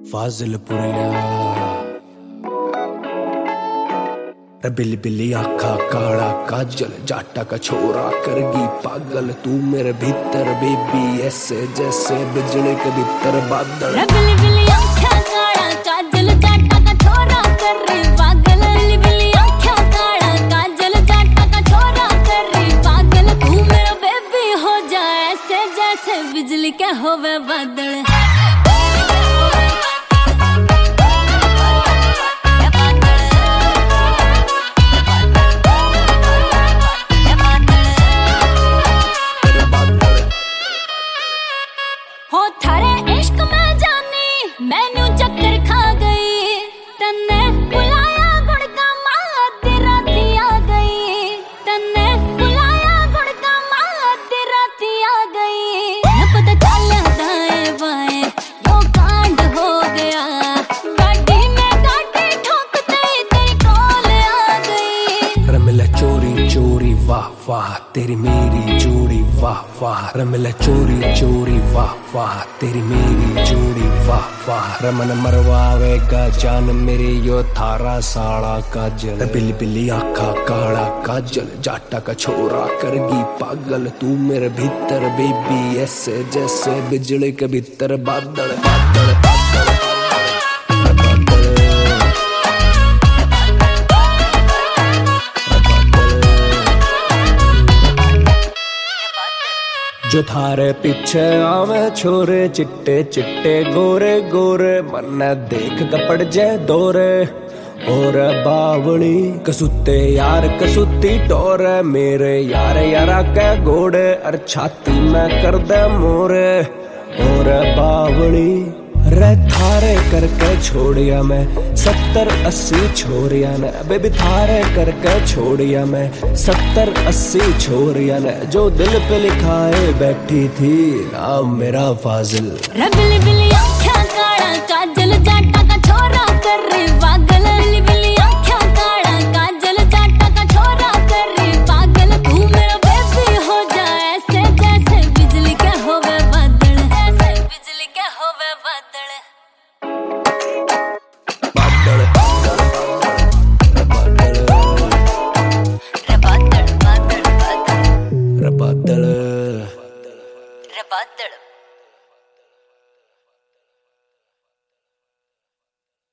फाजिलपुरिया बिल्ली बिल्ली आखा काला काजल जाटा का छोरा करगी पागल तू मेरे भीतर बेबी ऐसे जैसे बिजली के भीतर बादल। बिल्ली बिल्ली आखा काला काजल जाटा का छोरा कर रही पागल। बिल्ली बिल्ली आखा काला काजल जाटा का छोरा कर रही पागल तू मेरा बेबी हो जाए ऐसे जैसे बिजली के होवे बादल। हो थारे इश्क में जानी मैनू चक्कर खा गई तन्ने बुलाया गुड़का माँ आधी राती आ गई। तन्ने बुलाया गुड़का माँ आधी राती आ गई। न पता चला दाएं बाएं यो कांड हो गया। गाड़ी में गाड़ी ठोकते ही तेरी कॉल आ गई। रमिला चोरी चोरी वाह वाह तेरी मेरी जोड़ी वाह वाह। रमिला चोरी चोरी वाह वाह तेरी मेरी जोड़ी वाह वाह। रमन मरवावेगा जान मेरी यो थारा साड़ा काजल। बिल्ली बिल्ली आखा काला काजल जाटा का छोरा करगी पागल तू मेरे भीतर बेबी ऐसे जैसे बिजली के भीतर बादल बादल बादल। जो थारे पीछे आवे छोरे चिट्टे चिट्टे गोरे गोरे मन देख कपड़ जाए दौरे। और बावली कसुते यार कसुती टोरे मेरे यार यारा के घोड़े और छाती में कर दे मोरे। और बावली रे थारे करके छोड़िया मैं 70-80 छोरिया ने बेबी थारे करके छोड़िया मैं 70-80 छोरिया ने जो दिल पे लिखाए बैठी थी नाम मेरा फाजिल। बिल्ली बिल्ली आँखें काला काजल जाटा का छोरा कर रही पागल।